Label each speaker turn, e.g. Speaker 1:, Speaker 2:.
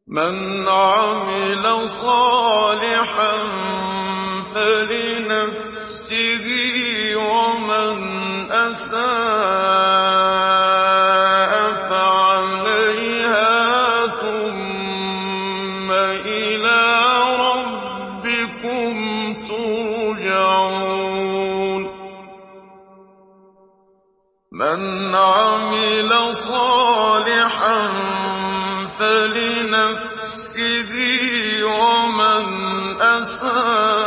Speaker 1: مَنْ عَمِلَ صَالِحًا فَلِنَفْسِهِ وَمَنْ أَسَاءَ فَعَلَيْهَا ثُمَّ إِلَىٰ رَبِّكُمْ تُرْجَعُونَ مَنْ عَمِلَ صَالِحًا فَلِنَفْسِهِ وَمَنْ أَسَاءَ